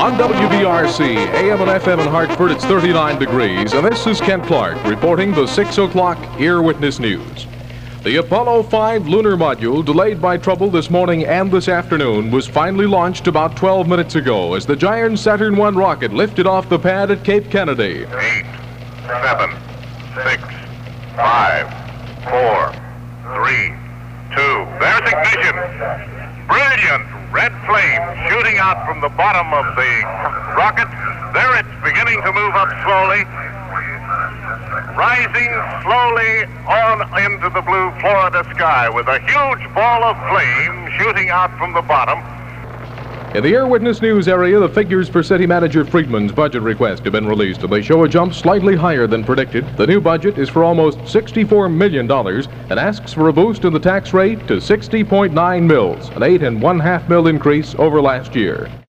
On WBRC, AM and FM in Hartford, it's 39 degrees, and this is Kent Clark reporting the 6 o'clock Ear Witness News. The Apollo 5 lunar module, delayed by trouble this morning and this afternoon, was finally launched about 12 minutes ago as the giant Saturn I rocket lifted off the pad at Cape Kennedy. 8, 7, 6, 5, 4, 3, 2. There's ignition. Brilliant red flame shooting out from the bottom of the rocket. There it's beginning to move up slowly, rising slowly on into the blue Florida sky with a huge ball of flame shooting out from the bottom. In the Ear Witness News area, the figures for City Manager Friedman's budget request have been released, and they show a jump slightly higher than predicted. The new budget is for almost $64 million and asks for a boost in the tax rate to 60.9 mils, an 8.5 mil increase over last year.